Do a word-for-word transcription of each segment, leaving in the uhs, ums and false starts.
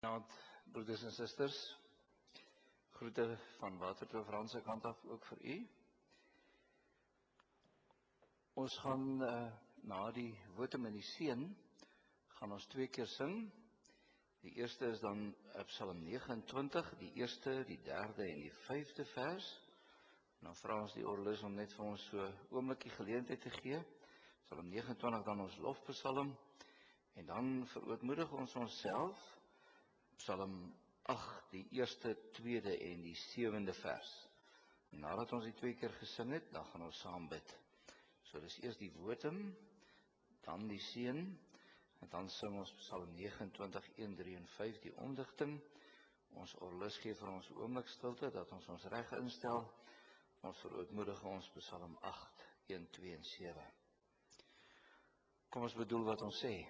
Goeienaand, broeders en susters. Groete van Waterkloof Rand se kant af ook vir u. Ons gaan uh, na die wotum en die seën, gaan ons twee keer sing. Die eerste is dan Psalm negenentwintig, die eerste, die derde en die vyfde vers. En dan vra ons die orgelis om net vir ons so oomblikie geleentheid te gee. Psalm negenentwintig dan ons lofpsalm. En dan verootmoedig ons onsself, Psalm agt, die eerste, tweede en die sewende vers. En nadat ons die twee keer gesing het, dan gaan ons saam bid. So dis eers die wotum, dan die seën, en dan sing ons Psalm negenentwintig, een, drie en vyf, die omdigting. Ons orgelis gee vir ons oomblik stilte, dat ons ons reg instel. Ons verootmoedig ons Psalm agt, een, twee en sewe. Kom ons bedoel wat ons sê.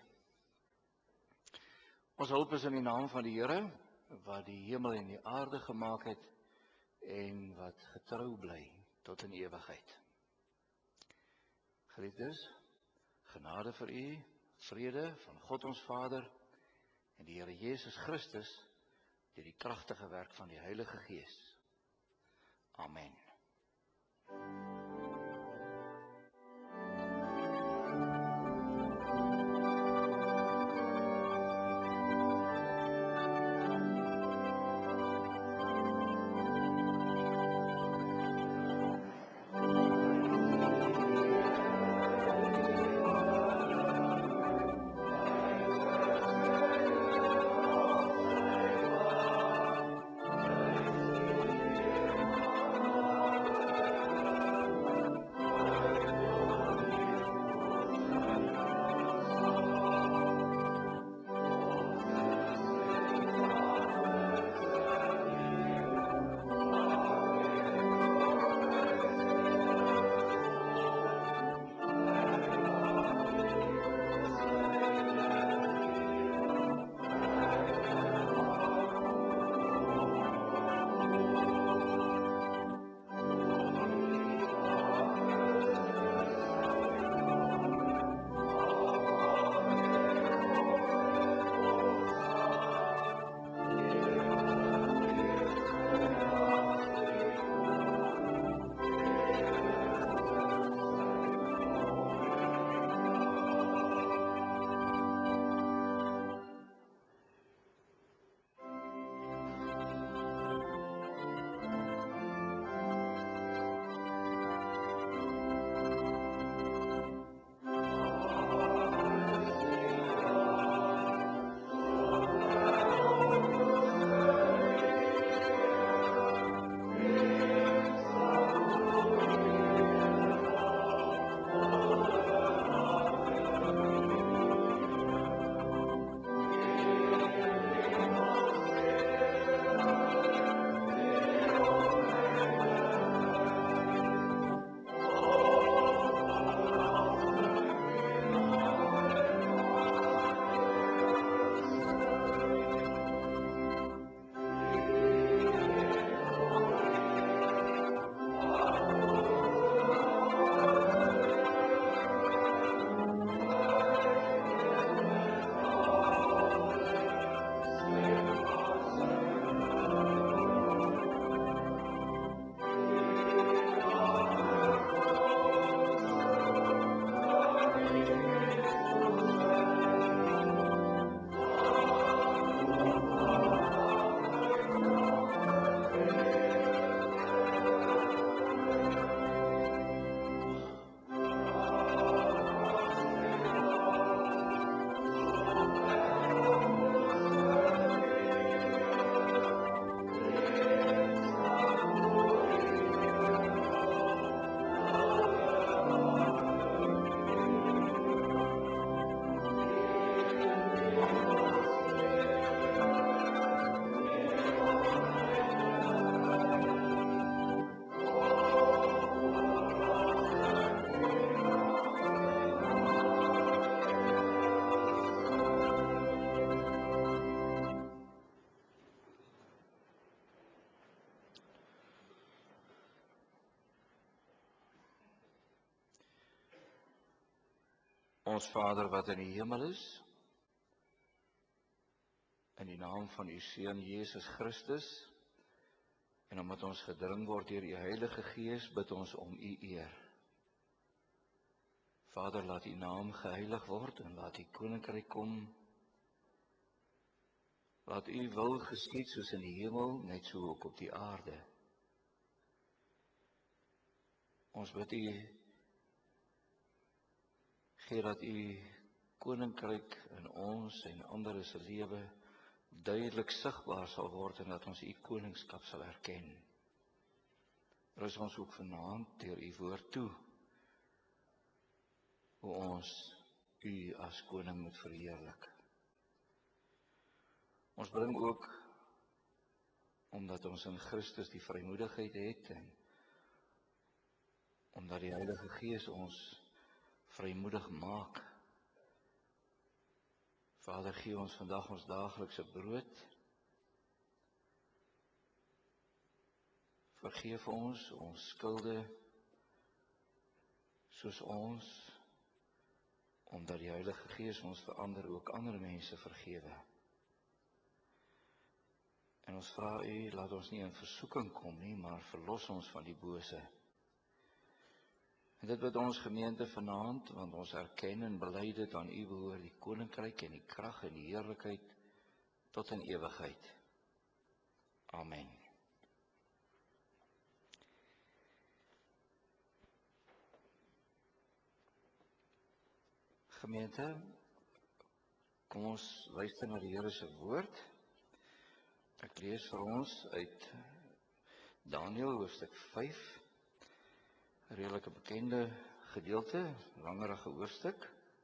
Ons hulp is in die naam van die Here, wat die hemel en die aarde gemaak het, en wat getrou bly tot in ewigheid. Geliefdes, genade vir u, vrede van God ons Vader, en die Here Jesus Christus, deur die kragtige werk van die Heilige Gees. Amen. Ons Vader wat in die hemel is, in die naam van u Seun Jesus Christus, en omdat ons gedring word deur u Heilige Gees, bid ons om u eer. Vader, laat u naam geheilig word en laat u koninkryk kom. Laat u wil geskied soos in die hemel, net so ook op die aarde. Ons bid u, gee dat u koninkryk in ons en ander se lewe duidelik sigbaar sal word en dat ons u koningskap sal erken. Rus ons ook vanaand deur u woord toe, hoe ons u as koning moet verheerlik. Ons bring ook, omdat ons in Christus die vrymoedigheid het en omdat die Heilige Gees ons vrymoedig maak. Vader, gee ons vandag ons daaglikse brood. Vergeef ons ons skulde, soos ons, omdat die Heilige Gees ons verander, ook ander mense vergewe. En ons vra u, laat ons nie in versoeking kom nie, maar verlos ons van die bose. En dit wat ons gemeente vanaand, want ons erken en bely dit aan u behoort die koninkryk en die krag en die heerlikheid tot in ewigheid. Amen. Gemeente, kom ons luister na die Here se woord. Ek lees vir ons uit Daniël hoofstuk vyf. Redelike bekende gedeelte, langerige hoofstuk.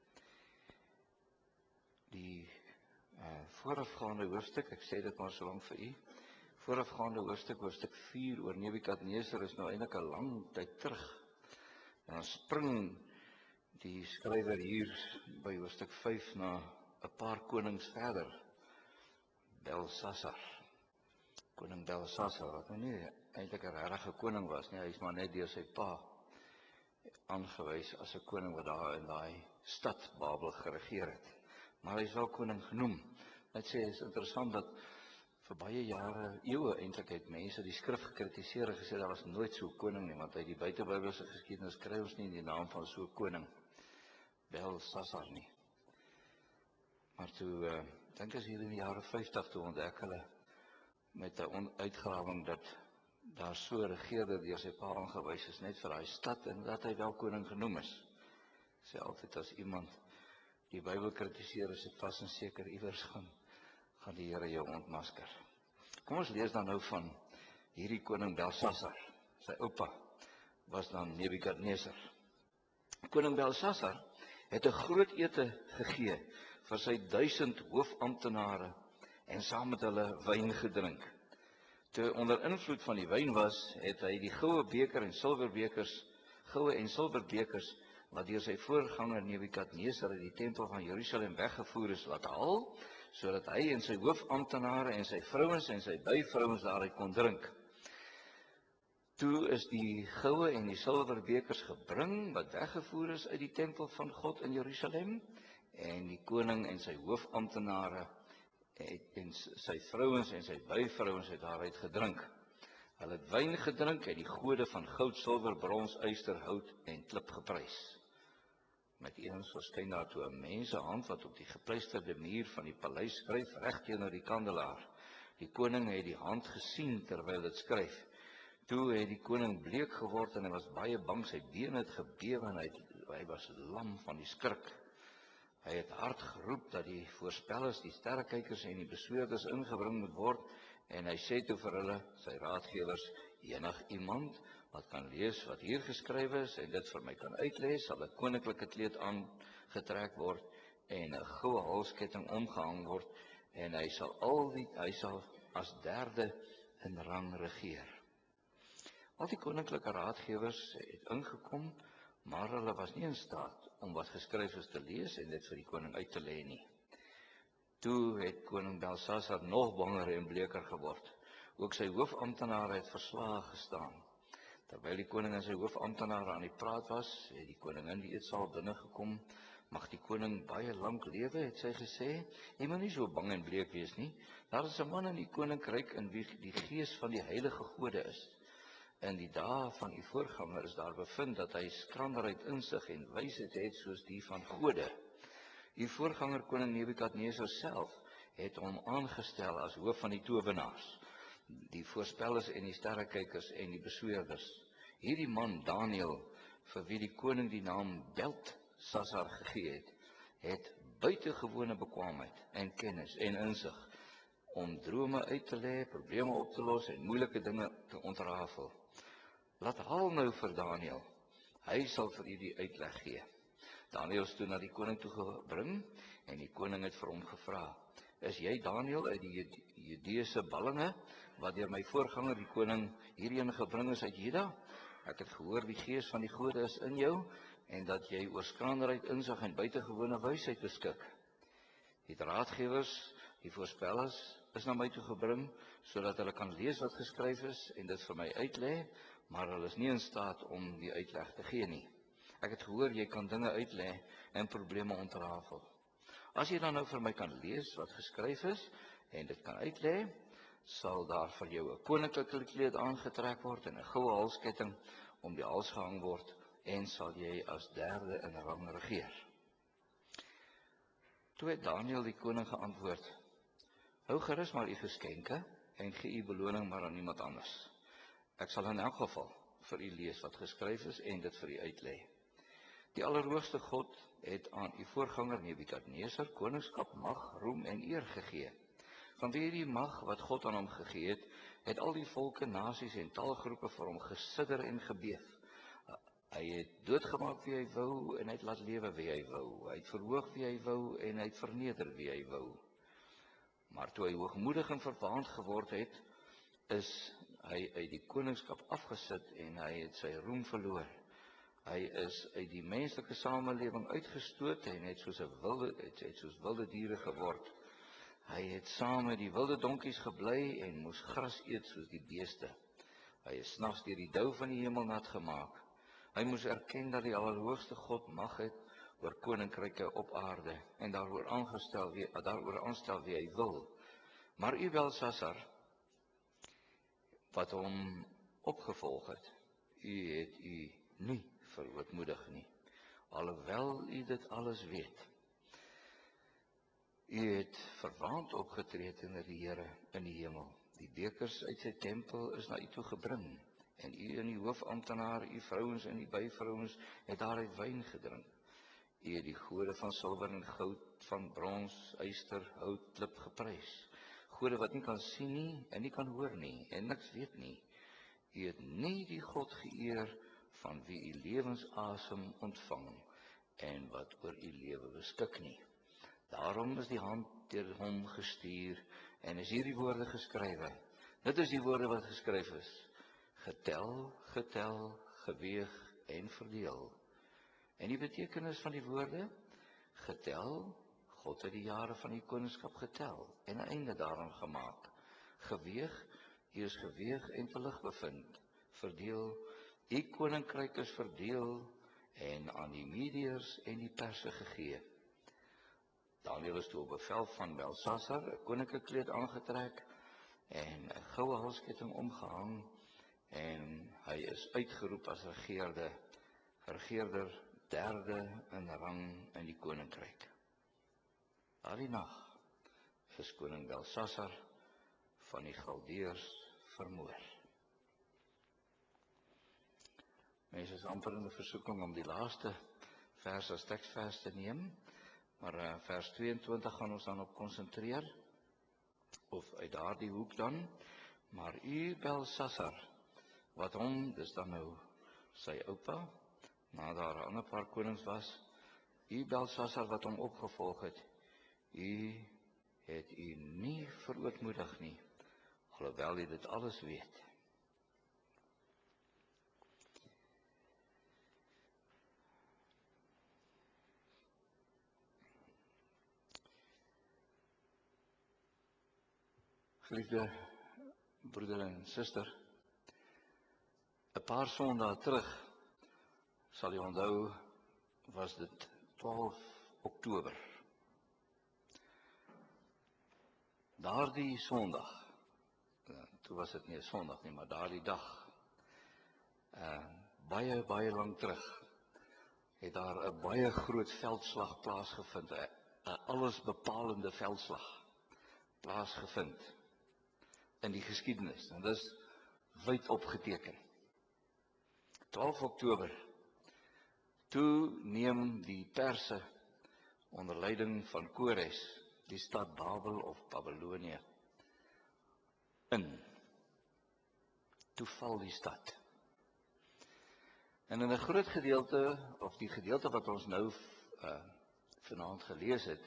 Die uh, voorafgaande hoofstuk, ek sê dit maar so lank vir u, voorafgaande hoofstuk, hoofstuk vier oor Nebukadneser is nou eintlik 'n lang tyd terug. En dan spring die skrywer hier by hoofstuk vyf na 'n paar konings verder. Belsasar. Koning Belsasar, wat nou nie eintlik 'n regte koning was nie, hy is maar net deur sy pa aangewys as 'n koning wat daar in daai stad Babel geregeer het. Maar hy is wel koning genoem. Net sê, is interessant dat vir baie jare, eeue eintlik het mense die skrif gekritiseer en gesê, daar was nooit so 'n koning nie, want uit die buitebybelse geskiedenis kry ons nie in die naam van so 'n koning, Belsasar nie. Maar toe, uh, dink as hier in die jare vyftig, toe ontdek hulle met 'n uitgrawing dat daar so 'n regeerder deur sy pa aangewys is net vir daai stad en dat hy wel koning genoem is. Sê altyd as iemand die Bybel kritiseer, is dit vas en seker iewers gaan gaan die Here jou ontmasker. Kom ons lees dan nou van hierdie koning Belsasar. Sy oupa was dan Nebukadneser. Koning Belsasar het 'n groot ete gegee vir sy duisend hoofamptenare en saam met hulle wyn gedrink. Toe onder invloed van die wyn was, het hy die goue beker en silverbekers, goue en silverbekers wat deur sy voorganger Nebukadneser uit die tempel van Jerusalem weggevoer is, laat haal, sodat hy en sy hoofamptenare en sy vrouens en sy byvrouens daaruit kon drink. Toe is die goue en die silverbekers gebring wat weggevoer is uit die tempel van God in Jerusalem, en die koning en sy hoofamptenare en sy vrouens en sy byvrouens het daaruit gedrink. Hulle het wyn gedrink en die gode van goud, silwer, brons, yster, hout en klip geprys. Met eens verskyn daar toe 'n mensehand wat op die gepleisterde muur van die paleis skryf, reg teenoor die kandelaar. Die koning het die hand gesien terwyl dit skryf. Toe het die koning bleek geword en hy was baie bang, sy bene het gebewe en hy, hy was lam van die skrik. Hy het hard geroep dat die voorspellers, die sterrekykers en die besweerders ingebring moet word, en hy sê toe vir hulle, sy raadgewers, enig iemand wat kan lees wat hier geskrywe is en dit vir my kan uitlees, sal 'n koninklike kleed aangetrek word en 'n goue halsketting omgehang word, en hy sal al die hy sal as derde in rang regeer. Al die koninklike raadgewers het ingekom, maar hulle was nie in staat om wat geskryf is te lees en dit vir die koning uit te lê nie. Toe het koning Belsasar nog banger en bleker geword. Ook sy hoofamptenare het verslae gestaan. Terwyl die koning en sy hoofamptenare aan die praat was, het die koningin die eetsaal binnegekom, Mag die koning baie lank lewe, het sy gesê. Jy moet nie so bang en bleek wees nie. Daar is 'n man in die koninkryk in wie die gees van die heilige gode is. In die dae van die voorganger is daar bevind dat hy skranderheid, insig en wysheid het soos die van gode. Die voorganger koning Nebukadneser self het hom aangestel as hoof van die towenaars, die voorspellers en die sterrekykers en die besweerders. Hierdie man Daniël, vir wie die koning die naam Belteshazzar gegee het, het buitengewone bekwaamheid en kennis en insig om drome uit te lê, probleme op te los en moeilike dinge te ontrafel. Laat haal nou vir Daniël. Hy sal vir u die uitleg gee. Daniël is toe na die koning toe gebring en die koning het vir hom gevra: Is jy Daniël uit die Judeese ballinge wat deur my voorganger die koning hierheen gebring is uit Juda? Ek het gehoor die gees van die gode is in jou en dat jy oor skranderheid, insig en buitengewone wysheid beskik. Die raadgewers, die voorspellers is na my toe gebring sodat hulle kan lees wat geskryf is en dit vir my uitlê, maar hulle is nie in staat om die uitleg te gee nie. Ek het gehoor jy kan dinge uitlê en probleme ontrafel. As jy dan nou vir my kan lees wat geskryf is en dit kan uitlê, sal daar vir jou 'n koninklike kleed aangetrek word en 'n goue halsketting om die hals gehang word en sal jy as derde in rang regeer. Toe het Daniël die koning geantwoord: Hou gerus maar u geskenke en gee u beloning maar aan iemand anders. Ek sal in elk geval vir u lees wat geskryf is en dit vir u uitlê. Die Allerhoogste God het aan u voorganger Nebukadneser koningskap, mag, roem en eer gegee. Vanweë die mag wat God aan hom gegee het, het al die volke, nasies en taalgroepe vir hom gesidder en gebeef. Hy het doodgemaak wie hy wou en hy het laat lewe wie hy wou. Hy het verhoog wie hy wou en hy het verneder wie hy wou. Maar toe hy hoogmoedig en verwaand geword het, is hy uit die koningskap afgesit en hy het sy roem verloor. Hy is uit die menslike samelewing uitgestoot en het soos 'n wilde het, het soos wilde diere geword. Hy het saam met die wilde donkies gebly en moes gras eet soos die beeste. Hy is snags deur die dou van die hemel nat gemaak. Hy moes erken dat die Allerhoogste God mag het oor koninkryke op aarde en daaroor aangestel wie daaroor aanstel wie hy wil. Maar u Belteshazzar, wat hom opgevolg het, u het u nie verootmoedig nie, alhoewel u dit alles weet. U het verwaand opgetree teenoor die Here in die hemel. Die bekers uit sy tempel is na u toe gebring, en u en die hoofamptenare, u vrouens en die byvrouens, het daaruit wyn gedrink. U het die gode van silwer en goud, van brons, yster, hout, klip geprys. Gode wat nie kan sien nie, en nie kan hoor nie, en niks weet nie. U het nie die God geëer van wie u lewensasem ontvang, en wat oor u lewe beskik nie. Daarom is die hand deur hom gestuur, en is hierdie woorde geskrywe. Dit is die woorde wat geskryf is: Getel, getel, geweeg en verdeel. En die betekenis van die woorde: getel, God het die jare van die koningskap getel, en 'n einde daaraan gemaak. Geweeg, u is geweeg en te lig bevind. Verdeel, die koninkryk is verdeel, en aan die Mediërs en die Perse gegee. Daniël is toe op bevel van Belteshazzar 'n koninklike kleed aangetrek en 'n goue halsketting omgehang, en hy is uitgeroep as regeerde, regeerder derde in rang in die koninkryk. Daardie nag is koning Belteshazzar van die Galdeërs vermoor. Mense is amper in 'n versoeking om die laaste vers as teksvers te neem, maar uh, vers tweeëntwintig gaan ons dan op konsentreer, of uit daardie hoek dan. Maar u Belteshazzar, wat hom, dis dan nou sy oupa, na daar 'n ander paar konings was, u Belteshazzar wat hom opgevolg het, u het u nie verootmoedig nie, alhoewel u dit alles weet. Geliefde broeder en suster, 'n paar sondae terug, sal jy onthou, was dit twaalf Oktober. Daardie Sondag, uh, toe was dit nie 'n Sondag nie, maar daardie dag, uh, baie, baie lang terug, het daar 'n baie groot veldslag plaasgevind, 'n allesbepalende veldslag plaasgevind in die geskiedenis. En dis wyd opgeteken. twaalf Oktober, toe neem die Perse onder leiding van Kores die stad Babel of Babylonie in. Toe val die stad. En in 'n groot gedeelte, of die gedeelte wat ons nou uh, vanaand gelees het,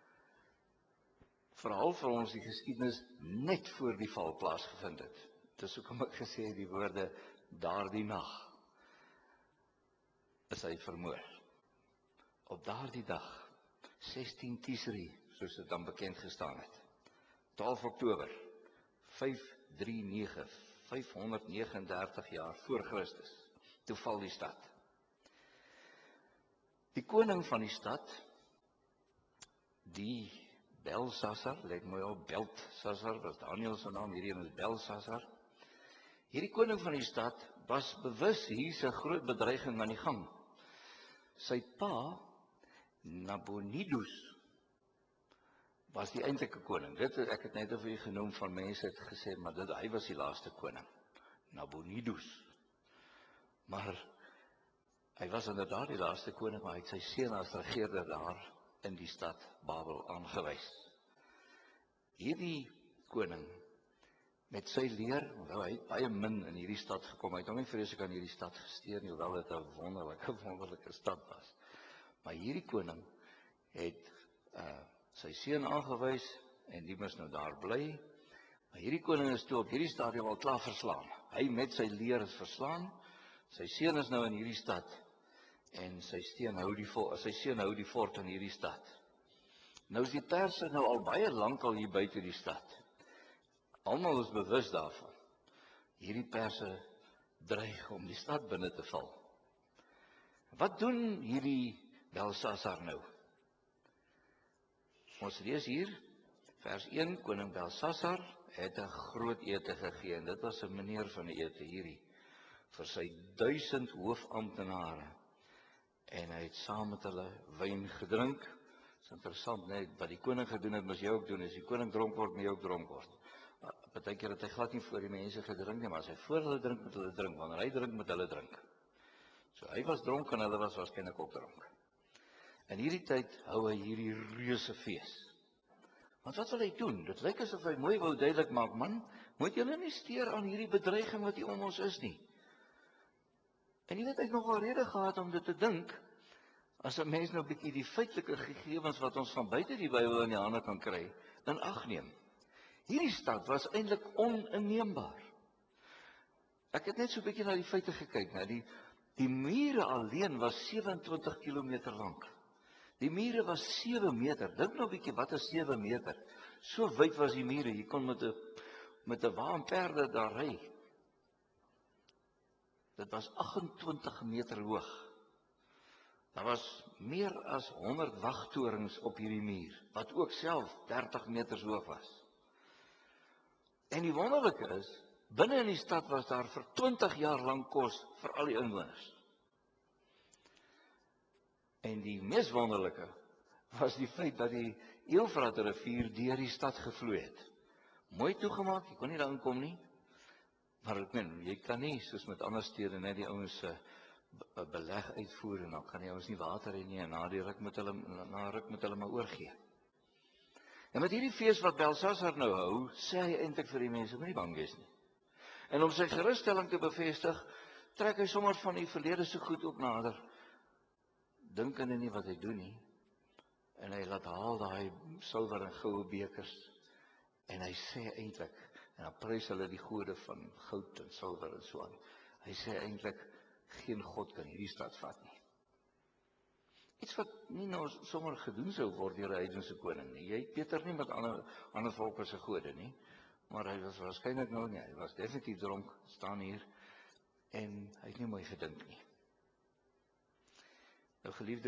verhaal vir ons die geskiedenis net voor die val plaasgevind het. Dis hoekom ek gesê het die woorde daardie nag is hy vermoor. Op daardie dag, sestien Tisri, soos dit dan bekend gestaan het, twaalf Oktober vyfhonderdnegenendertig, vyfhonderdnegenendertig jaar voor Christus, toe val die stad. Die koning van die stad, die Belsasar, let mooi op, Beltsassar, was Daniel se naam, hierdie een is Belsasar. Hierdie koning van die stad was bewus, hier's 'n groot bedreiging aan die gang. Sy pa, Nabonidus, was die eintlike koning. Dit ek het net vir u genoem van mense het gesê, maar dit hy was die laaste koning, Nabonidus. Maar hy was inderdaad die laaste koning, maar hy het sy seun as regerder daar in die stad Babel aangewys. Hierdie koning met sy leer, wel hy het baie min in hierdie stad gekom. Hy het hom nie vreeslik aan hierdie stad gesteer nie, hoewel dit 'n wonderlike wonderlike stad was. Maar hierdie koning het uh, sy seun aangewys en die moes nou daar bly. Maar hierdie koning is toe op hierdie stadium al klaar verslaan. Hy met sy leer is verslaan. Sy seun is nou in hierdie stad en sy seun hou die fort, sy seun hou die fort in hierdie stad. Nou is die Perse nou al baie lank al hier buite die stad. Almal is bewus daarvan. Hierdie Perse dreig om die stad binne te val. Wat doen hierdie Belsasar nou? Ons lees hier, vers een, koning Belsasar het 'n groot ete gegee, en dit was 'n meneer van die ete hierdie, vir sy duisend hoofamptenare, en hy het saam met hulle wyn gedrink. Dit is interessant, nee, wat die koning gedoen het, moes jy ook doen, as die koning dronk word, moet jy ook dronk word. Partykeer het hy glad nie voor die mense gedrink nie, maar as hy voor hulle drink, moet hulle drink, wanneer hy drink, moet hulle drink. So hy was dronk en hulle was waarskynlik ook dronk. In hierdie tyd hou hy hierdie reuse fees. Want wat wil hy doen? Dit lyk asof hy mooi wou duidelik maak, man, moet julle nie steur aan hierdie bedreiging wat hier om ons is nie. En jy weet, hy het nogal rede gehad om dit te dink, as 'n mens nou 'n bietjie die feitelike gegevens wat ons van buite die Bybel in die hande kan kry, in ag neem. Hierdie stad was eintlik oninneembaar. Ek het net so 'n bietjie na die feite gekyk, nou die die mure alleen was sewe-en-twintig kilometer lank. Die mure was sewe meter. Dink nou 'n bietjie, wat is sewe meter? So wyd was die mure, jy kon met 'n met 'n wa en perde daar ry. Dit was agt-en-twintig meter hoog. Daar was meer as honderd wagtorings op hierdie muur, wat ook self dertig meters hoog was. En die wonderlike is, binne in die stad was daar vir twintig jaar lank kos vir al die inwoners. En die mees wonderlike was die feit dat die Eufrat rivier deur die stad gevloei het. Mooi toegemaak, jy kon nie daar inkom nie. Maar ek meen, jy kan nie, soos met ander stede, net die ouens se beleg uitvoer en dan kan die ouens nie water hê nie en na die ruk met hulle na ruk met hulle maar oorgee. En met hierdie fees wat Belsasar nou hou, sê hy eintlik vir die mense, moenie bang wees nie. En om sy gerusstelling te bevestig, trek hy sommer van die verlede so goed ook nader. Dink aan nie wat hy doen nie. En hy laat haal daai silwer en goue bekers. En hy sê eintlik, en dan prys hulle die gode van goud en silwer en so aan. Hy sê eintlik, geen God kan hierdie stad vat nie. Iets wat nie nou sommer gedoen sou word deur 'n heidense koning nie. Jy Peter nie met ander ander volke se gode nie, maar hy was waarskynlik nou nie. Hy was definitief dronk, staan hier, en hy het nie mooi gedink nie. Nou geliefdes,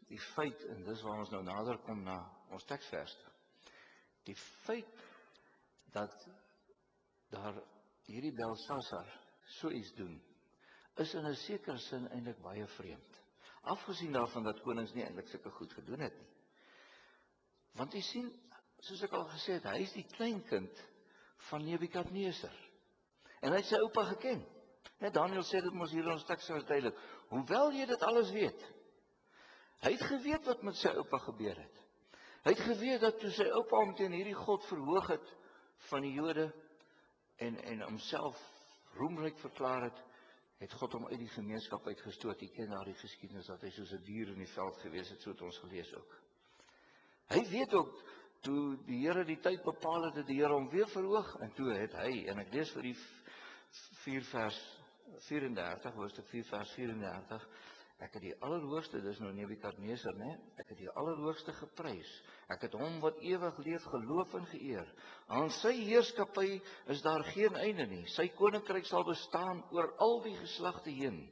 die feit, en dis waar ons nou nader kom na ons teksvers, die feit dat daar hierdie Belsasar so iets doen, is in 'n sekere sin eintlik baie vreemd. Afgesien daarvan dat konings nie eintlik sulke goed gedoen het nie. Want jy sien, soos ek al gesê het, hy is die kleinkind van Nebukadneser. En hy het sy oupa geken. Net Daniël sê dit mos hier in ons teks is duidelik. Hoewel jy dit alles weet, hy het geweet wat met sy oupa gebeur het. Hy het geweet dat toe sy oupa hom teen hierdie God verhoog het van die Jode en en homself roemryk verklaar het, het God hom uit die gemeenskap uitgestoot. Jy ken daardie geskiedenis dat hy soos 'n dier in die veld gewees het, so het ons gelees ook. Hy weet ook toe die Here die tyd bepaal het, het die Here hom weer verhoog en toe het hy, en ek lees vir die vier vers vyf en dertig, hoofstuk vier vers vyf en dertig, ek het die Allerhoogste, dis nou Nebukadneser, né? Ek het die Allerhoogste geprys. Ek het hom wat ewig leef geloof en geëer. Aan sy heerskappy is daar geen einde nie. Sy koninkryk sal bestaan oor al die geslagte heen.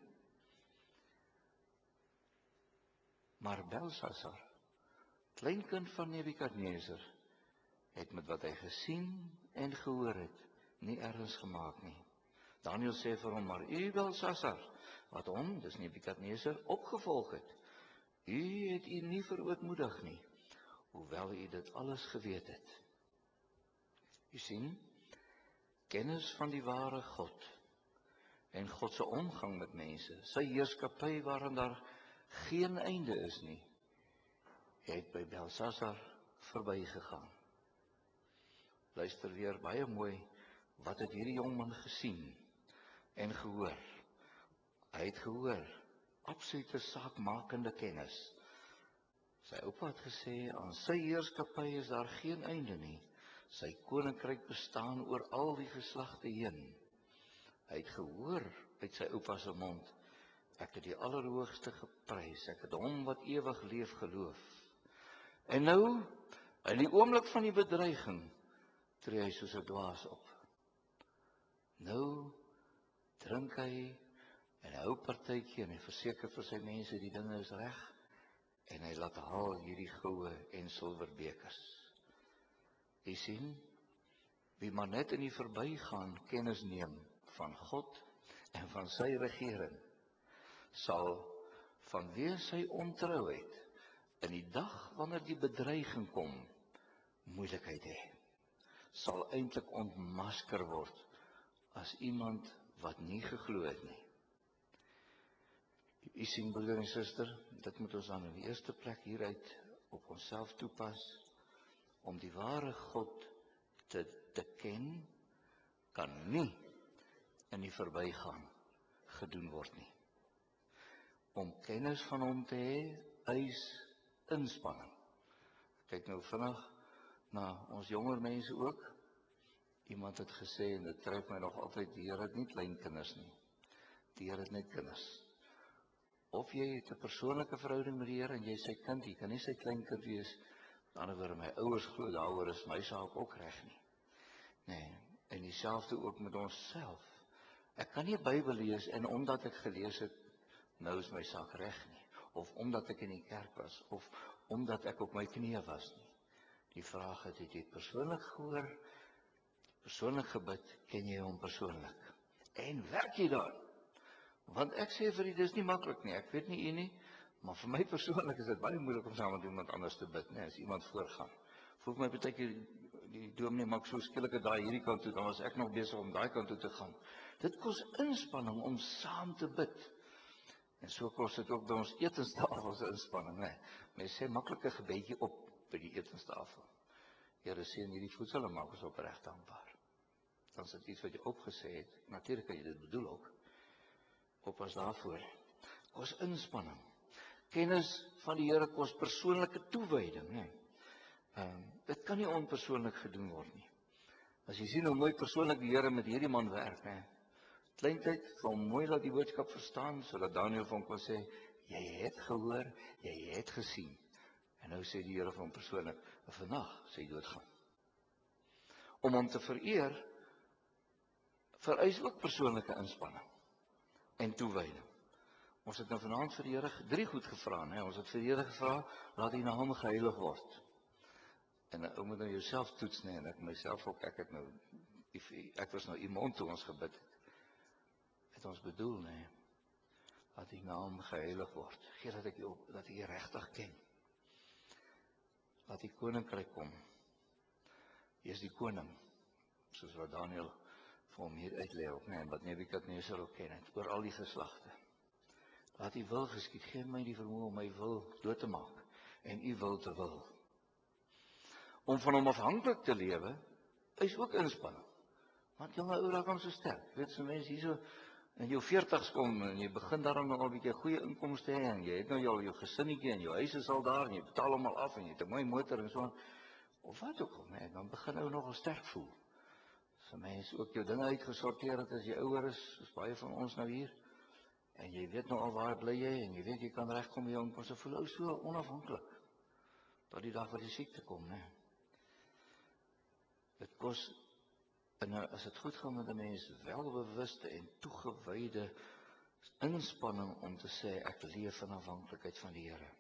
Maar Belsasar, kleinkind van Nebukadneser, het met wat hy gesien en gehoor het, nie erns gemaak nie. Daniël sê vir hom, maar u Belsasar, wat hom, dis Nebukadneser, opgevolg het, u het u nie verootmoedig nie, hoewel u dit alles geweet het. U sien, kennis van die ware God, en God se omgang met mense, sy heerskappy waarin daar geen einde is nie, het by Belsasar verbygegaan. Luister weer baie mooi, wat het hierdie jongman gesien en gehoor? Hy het gehoor, absolute saakmakende kennis. Sy oupa het gesê, aan sy heerskappy is daar geen einde nie. Sy koninkryk bestaan oor al die geslagte heen. Hy het gehoor uit sy oupa se mond, ek het die Allerhoogste geprys, ek het hom wat ewig leef geloof. En nou, in die oomblik van die bedreiging, tree hy soos 'n dwaas op. Nou drink hy en hy hou partytjie en hy verseker vir sy mense die dinge is reg en hy laat haal hierdie goue en silverbekers. Jy sien, wie maar net in die verbygaan kennis neem van God en van sy regering, sal vanweë sy ontrouheid in die dag wanneer die bedreiging kom, moeilikheid hê. Sal eintlik ontmasker word as iemand wat nie geglo het nie. U sien, broeder en suster, dit moet ons dan in die eerste plek hieruit op onsself toepas, om die ware God te, te ken, kan nie in die verbygaan gedoen word nie. Om kennis van hom te hê, eis inspanning. Kyk nou vinnig na ons jonger mense ook. Iemand het gesê, en dit tref my nog altyd, die Here het nie kleinkinders nie. Die Here het net kinders. Of jy het 'n persoonlike verhouding met die Here en jy is sy kind, jy kan nie sy kleinkind wees. Aan die ander wyse, my ouers glo daaroor is my saak ook reg nie. Nee, en dieselfde ook met onsself. Ek kan nie 'n Bybel lees en omdat ek gelees het, nou is my saak reg nie. Of omdat ek in die kerk was, of omdat ek op my knieë was nie. Die vraag is, het jy persoonlik gehoor, persoonlik gebid, ken jy hom persoonlik? En werk jy daar? Want ek sê vir u, dis nie maklik nie, ek weet nie u nie, maar vir my persoonlik is dit baie moeilik om saam met iemand anders te bid, nee, as iemand voorgaan. Voel my baie keer die, die dominee maak so skielike daai hierdie kant toe, dan was ek nog besig om daai kant toe te gaan. Dit kos inspanning om saam te bid. En so kos dit ook by ons etenstafel se inspanning, nee. Mens sê maklike gebedjie op by die etenstafel. Here seën hierdie voedsel en maak ons opreg dankbaar. Dan is dit iets wat jy opgesê het. Natuurlik kan jy dit bedoel ook. Oppas daarvoor. Kos inspanning. Kennis van die Here kos persoonlike toewyding, nee. Um, dit kan nie onpersoonlik gedoen word nie. As jy sien hoe mooi persoonlik die Here met hierdie man werk, nee. Kleintyd, vir mooi laat die boodskap verstaan, sodat Daniël van kon sê, jy het gehoor, jy het gesien. En nou sê die Here van persoonlik, vandag sê jy doodgaan. Om hom te vereer, vereis ook persoonlike inspanning en toewyding. Ons het nou vanaand vir die Here drie goed gevra, né? Ons het vir die Here gevra, laat die naam geheilig word. En ou moet nou jouself toets, né? En ek myself ook, ek het nou, ek was nou iemand toe ons gebid het. Het ons bedoel, né? Laat die naam geheilig word. Gee dat ek jou, dat ek jy regtig ken. Laat die koninkryk kom. Jy is die koning, soos wat Daniël vir hom hier uitlei ook, né? En wat Nebukadnesar ook ken het, oor al die geslagte. Laat die wil geskied, gee my die vermoë om my wil dood te maak, en u wil te wil. Om van hom afhanklik te lewe, is ook inspanning. Want jonge ou raak hom so sterk. Weet so mense hier so in jou veertigs kom en jy begin daarom nog 'n bietjie goeie inkomste hê en jy het nou jou jou gesinnetjie en jou huis is al daar en jy betaal hom al af en jy het 'n mooi motor en so aan. Of wat ook al, nee, dan begin ou nogal sterk voel. As 'n mens ook jou dinge uitgesorteer het as jy ouer is, soos baie van ons nou hier. En jy weet nou al waar bly jy en jy weet jy kan regkom met jou inkomste, voel ou so onafhanklik. Tot die dag wat die siekte kom, né? Dit kos, en as dit goed gaan met 'n mens, welbewuste en toegewyde inspanning om te sê ek leef in afhanklikheid van die Here.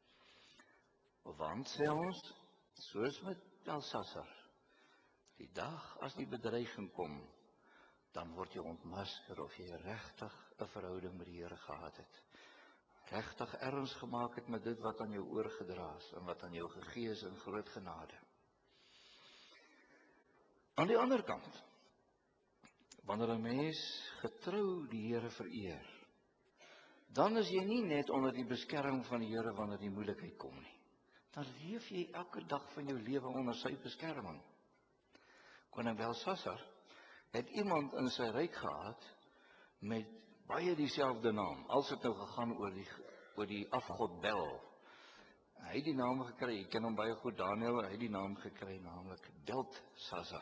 Want sê ons, soos met Belsasar, die dag as die bedreiging kom, dan word jy ontmasker of jy regtig 'n verhouding met die Here gehad het. Regtig erns gemaak het met dit wat aan jou oorgedra is en wat aan jou gegee is in groot genade. Aan die ander kant, wanneer 'n mens getrou die Here vereer, dan is jy nie net onder die beskerming van die Here wanneer die moeilikheid kom nie. Dan leef jy elke dag van jou lewe onder sy beskerming. Koning Belsasar het iemand in sy ryk gehad met baie dieselfde naam, als het nou gegaan oor die, oor die afgod Bel. Hy het die naam gekry, ek ken hom baie goed, Daniël, hy het die naam gekry, naamlik Beltsasar.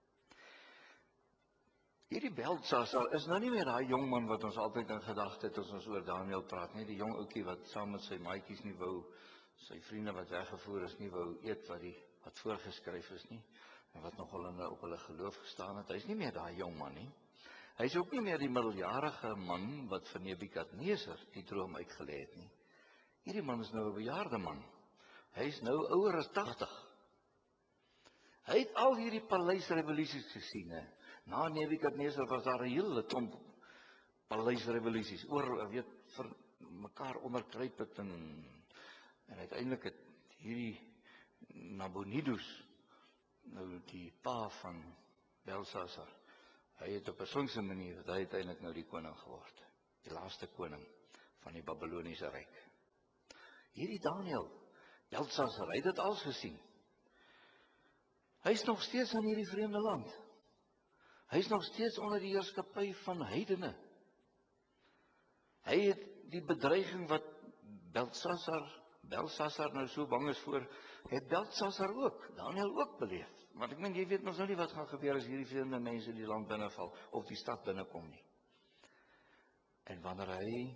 Hierdie Beltsasar is nou nie meer daai jong man wat ons altyd in gedagte het as ons oor Daniël praat, nie die jong ouetjie wat saam met sy maatjies nie wou, sy vriende wat weggevoer is nie wou eet wat die wat voorgeskryf is nie, en wat nogal in op hulle geloof gestaan het. Hy is nie meer daai jong man nie. Hy is ook nie meer die middeljarige man wat vir Nebukadnesar die droom uitgelê het nie. Hierdie man is nou 'n bejaarde man. Hy is nou ouer as tagtig. Hy het al hierdie paleisrevolusies gesien, hè. Na Nebukadnesar was daar 'n hele klomp paleisrevolusies oor, weet, vir mekaar onderkruip het en en uiteindelik het hierdie Nabonidus, nou die pa van Belsasar, hy het op 'n slinkse manier, het hy uiteindelik nou die koning geword. Die laaste koning van die Babyloniese ryk. Hierdie Daniël, Belsasar, hy het dit alles gesien. Hy is nog steeds in hierdie vreemde land. Hy is nog steeds onder die heerskappy van heidene. Hy het die bedreiging wat Belsasar, Belsasar nou so bang is voor, het Beltsasar ook, Daniël ook beleef. Want ek meen, jy weet ons nou nie wat gaan gebeur as hierdie vreemde mense die land binneval, of die stad binnekom nie. En wanneer hy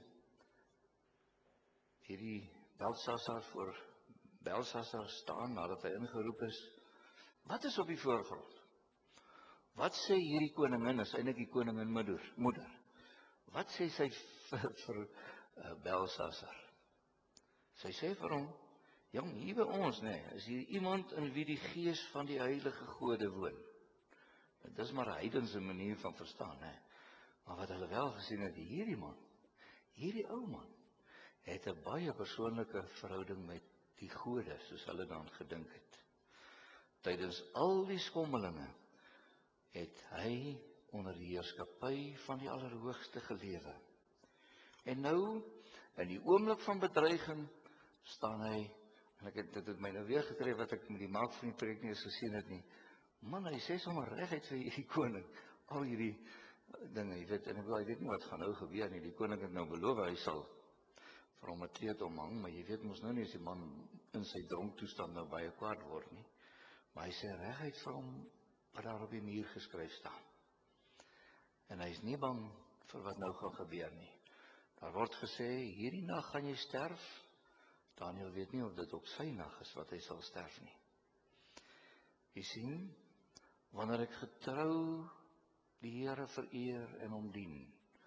hierdie Beltsasar voor Belsasar staan, nadat hy ingeroep is, wat is op die voorgrond? Wat sê hierdie koningin, is eintlik die koningin moeder, moeder. Wat sê sy vir, vir uh, Belsasar? Sy sê vir hom, jong, hier by ons, nee, is hier iemand in wie die gees van die heilige gode woon. Dit is maar 'n heidense manier van verstaan, hè. Maar wat hulle wel gesien het, hierdie man, hierdie ou man, het 'n baie persoonlike verhouding met die gode, soos hulle dan gedink het. Tydens al die skommelinge het hy onder die heerskappy van die Allerhoogste gelewe. En nou, in die oomblik van bedreiging, staan hy, en ek het dit het my nou weer getref wat ek met die maak van die preek nie eens gesien het nie. Man, hy sê sommer reguit vir hierdie koning, al hierdie dinge, jy weet, en ek wil, hy weet nie wat gaan nou gebeur nie. Die koning het nou beloof, hy sal vir hom 'n kleed omhang, maar jy weet mos nou nie as die man in sy dronktoestand nou baie kwaad word nie. Maar hy sê reguit vir hom wat daar op die muur geskryf staan. En hy is nie bang vir wat nou gaan gebeur nie. Daar word gesê, hierdie nag gaan jy sterf. Daniël weet nie of dit ook sy nag is wat hy sal sterf nie. Jy sien, wanneer ek getrou die Here vereer en hom dien,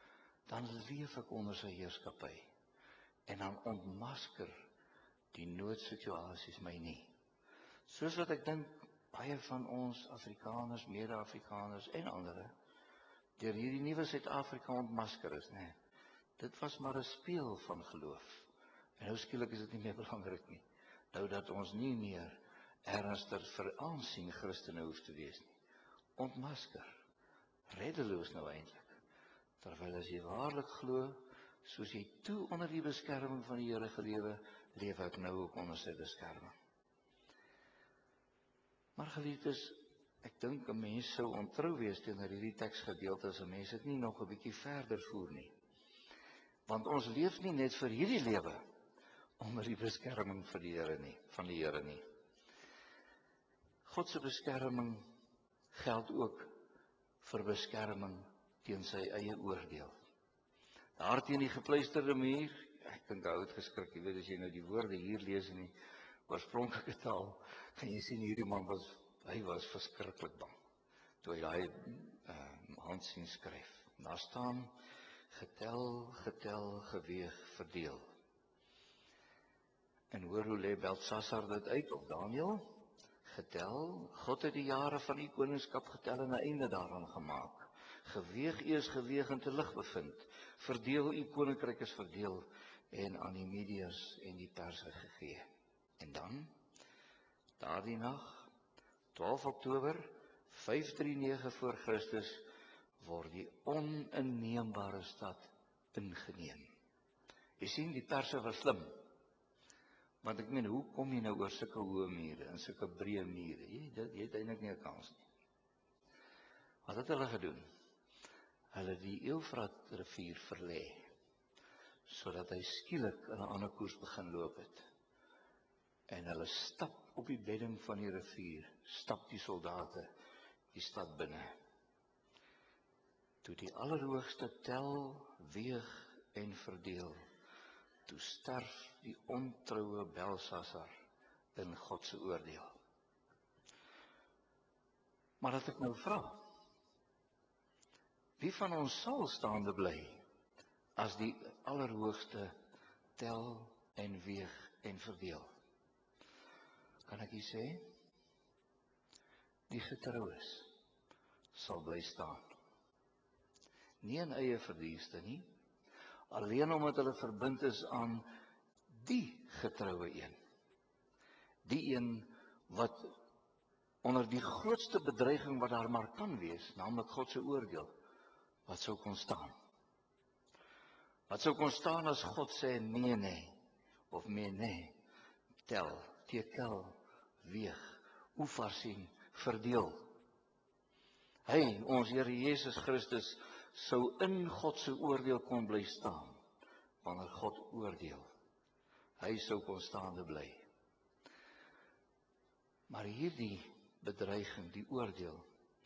dan leef ek onder sy heerskappy. En dan ontmasker die noodsituasies my nie. Soos wat ek dink, baie van ons Afrikaners, mede-Afrikaners en ander, deur hierdie nuwe Suid-Afrika ontmasker is, nee. Dit was maar 'n speel van geloof. En nou skielik is dit nie meer belangrik nie. Nou dat ons nie meer ernstig vir aansien Christene hoef te wees nie. Ontmasker. Reddeloos nou eintlik. Terwyl as jy waarlik glo, soos jy toe onder die beskerming van die Here gelewe, leef ek nou ook onder sy beskerming. Maar geliefdes, ek dink 'n mens sou ontrou wees teenoor hierdie teksgedeelte as 'n mens dit nie nog 'n bietjie verder voer nie. Want ons leef nie net vir hierdie lewe onder die beskerming van die Here nie, van die Here nie. God se beskerming geld ook vir beskerming teen sy eie oordeel. Daar teen die gepleisterde muur, ek dink hy het geskrik, jy weet as jy nou die woorde hier lees in die oorspronklike taal, kan jy sien hierdie man was, hy was verskriklik bang, toe hy daai uh, hand sien skryf. Daar staan, getel, getel, geweeg, verdeel. En hoor hoe lê Beltsassar dit uit, of Daniël? Getel, God het die jare van die koningskap getel en 'n einde daaraan gemaak. Geweeg eers geweeg en te lig bevind. Verdeel, u koninkryk is verdeel en aan die Mediërs en die Perse gegee. En dan, daardie nag, twaalf Oktober vyfhonderdnege voor Christus, word die oninneembare stad ingeneem. Jy sien, die Perse was slim. Want ek meen, hoe kom jy nou oor sulke hoë mure en sulke breë mure? Jy, dit, jy het eintlik nie 'n kans nie. Wat het hulle gedoen? Hulle het die Eufrat rivier verlê, sodat hy skielik in 'n ander koers begin loop het. En hulle stap op die bedding van die rivier, stap die soldate die stad binne. Toe die Allerhoogste tel, weeg en verdeel, toe sterf die ontroue Belsassar in God se oordeel. Maar dat ek nou vra, wie van ons sal staande bly as die Allerhoogste tel en weeg en verdeel? Kan ek u sê? Die getroues sal bly staan. Nie in eie verdienste nie, alleen omdat hulle verbind is aan die getroue een. Die een wat onder die grootste bedreiging wat daar maar kan wees, naamlik God se oordeel, wat sou kon staan. Wat sou kon staan as God sê nee nee, of nee nee, tel, tekel, weeg, oefarsien, verdeel. Hy, ons Here Jesus Christus, sou in God se oordeel kon bly staan, wanneer God oordeel. Hy sou kon staande bly. Maar hierdie bedreiging, die oordeel,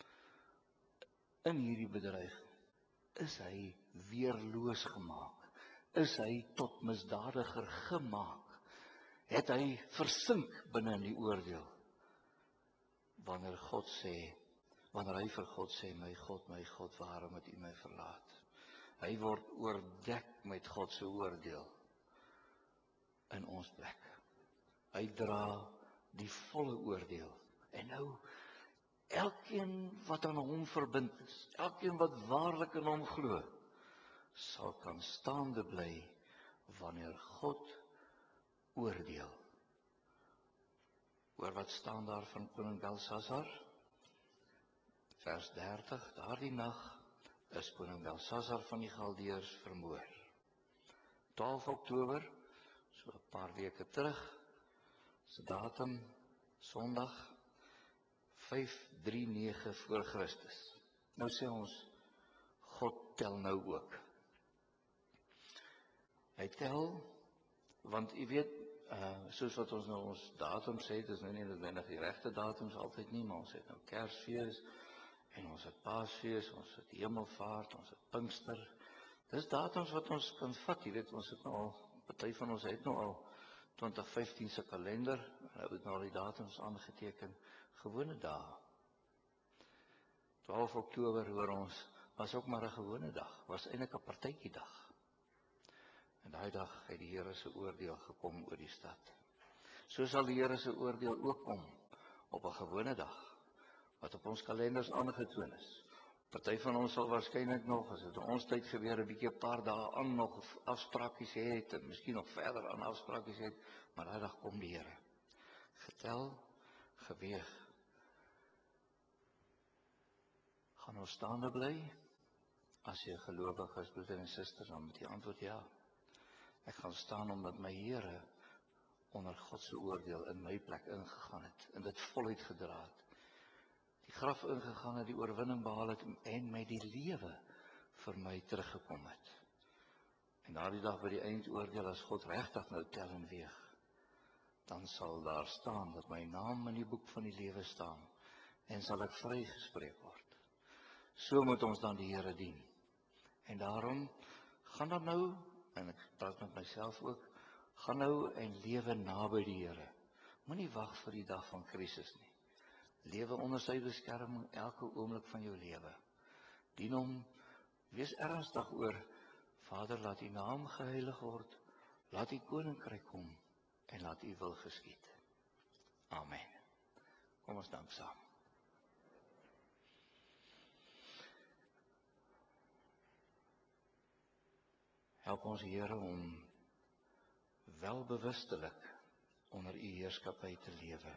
in hierdie bedreiging, is hy weerloos gemaak, is hy tot misdadiger gemaak, het hy versink binne in die oordeel, wanneer God sê, wanneer hy vir God sê, my God, my God, waarom het u my verlaat? Hy word oordek met God se oordeel in ons plek. Hy dra die volle oordeel. En nou, elkeen wat aan hom verbind is, elkeen wat waarlik in hom glo, sal kan staande bly wanneer God oordeel. Oor wat staan daar van koning Belsassar? Vers dertig, daardie nag is koning Belsassar van die Galdeërs vermoor. twaalf Oktober, so 'n paar weke terug, se datum, Sondag, vyfhonderdnege voor Christus. Nou sê ons, God tel nou ook. Hy tel, want u weet, uh, soos wat ons nou ons datums sê, dit is nou nie noodwendig die regte datums altyd nie, maar ons het nou Kersfees, en ons het Paasfees, ons het Hemelvaart, ons het Pinkster. Dis datums wat ons kan vat, jy weet, ons het nou al, party van ons het nou al twintig vyftien se kalender, en het nou al die datums aangeteken, gewone dae. twaalf Oktober hoor ons, was ook maar 'n gewone dag, was eintlik 'n partytjiedag. En daai dag het die Here se oordeel gekom oor die stad. So sal die Here se oordeel ook kom op 'n gewone dag, wat op ons kalenders aangetoon is. Party van ons sal waarskynlik nog, as dit in ons tyd gebeur, 'n bietjie 'n paar dae aan nog afspraakies het, en miskien nog verder aan afspraakies het, maar daai dag kom die Here. Getel, geweeg. Gaan ons staande bly? As jy gelowig is, broeder en suster, dan moet jy antwoord ja. Ek gaan staan omdat my Here onder God se oordeel in my plek ingegaan het, en dit voluit gedra het. Die graf ingegaan het, die oorwinning behaal het, en met die lewe vir my teruggekom het. En daardie dag by die eindoordeel, as God regtig nou tel en weeg, dan sal daar staan dat my naam in die boek van die lewe staan, en sal ek vrygespreek word. So moet ons dan die Here dien. En daarom, gaan dan nou, en ek praat met myself ook, gaan nou en lewe naby die Here. Moenie wag vir die dag van krisis nie. Lewe onder sy beskerming elke oomblik van jou lewe. Dien hom, wees ernstig oor, Vader, laat U naam geheilig word, laat U koninkryk kom, en laat U wil geskied. Amen. Kom ons dank saam. Help ons, Here, om welbewustelik onder U heerskappy te lewe.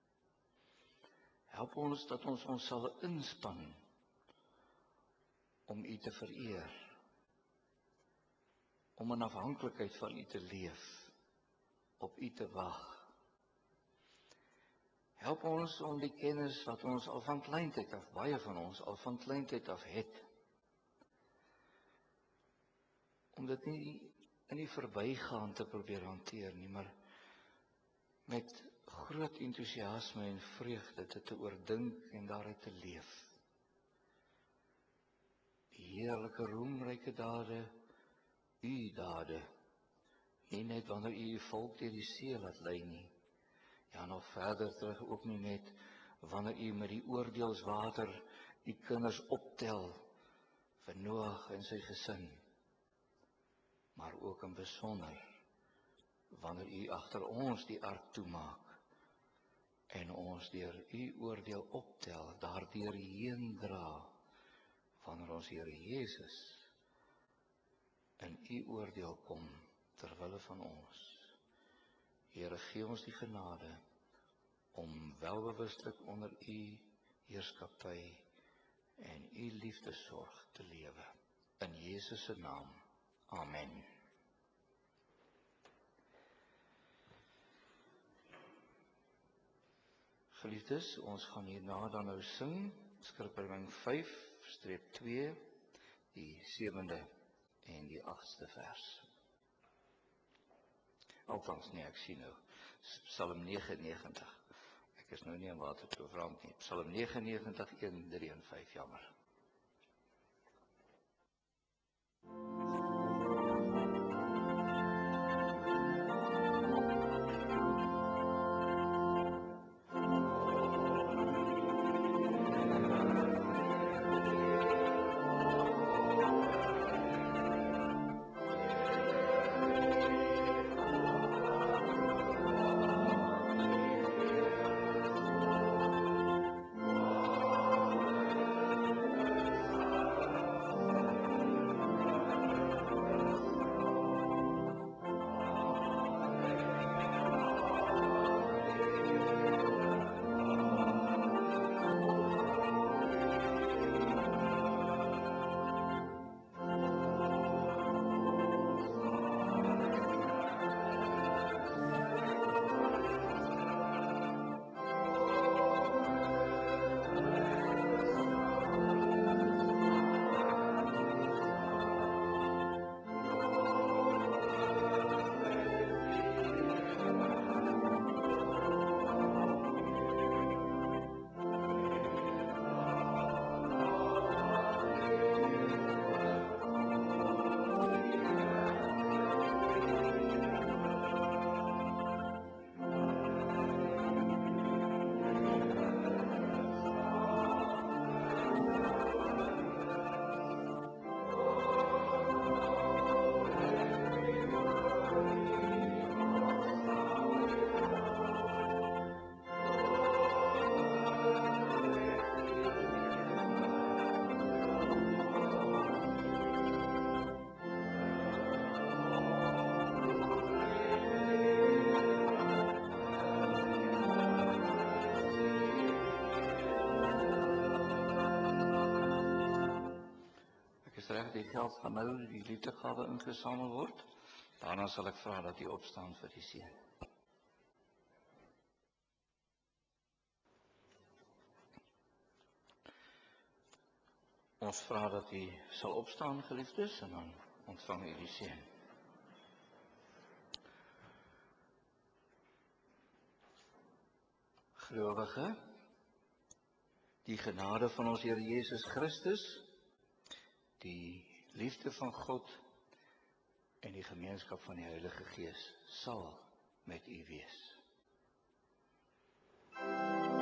Help ons dat ons ons sal inspann om U te vereer, om in afhanklikheid van U te leef, op U te wag. Help ons om die kennis wat ons al van kleintyd af, baie van ons al van kleintyd af het, om dit nie in die verbygaan te probeer hanteer nie, maar met groot entoesiasme en vreugde dit te oordink en daaruit te leef. Die heerlike roemryke dade, U dade, nie net wanneer U U volk deur die see laat lei nie, ja nog verder terug ook nie net wanneer U met die oordeelswater U kinders optel vir Noag en sy gesin, maar ook in besonder wanneer U agter ons die ark toemaak en ons deur U oordeel optel, daardeur heen dra, wanneer ons Here Jesus in U oordeel kom ter wille van ons. Here, gee ons die genade om welbewuslik onder U heerskappy en U liefdesorg te lewe. In Jesus se naam. Amen. Geliefdes, ons gaan hierna dan nou sing, Skrifverwydering vyf, streep twee, die sewende en die agste vers. Althans, nee, ek sien nou, Psalm negenennegentig. Ek is nou nie in Waterkloof nie. Psalm negenennegentig, een, drie en vyf, jammer. reg, die geld gaan nou die liefdegawe ingesamel word. Daarna sal ek vra dat u opstaan vir die seën. Ons vra dat u sal opstaan, geliefdes, en dan ontvang u die seën. Gelowige, die genade van ons Here Jesus Christus, die liefde van God en die gemeenskap van die Heilige Gees sal met u wees.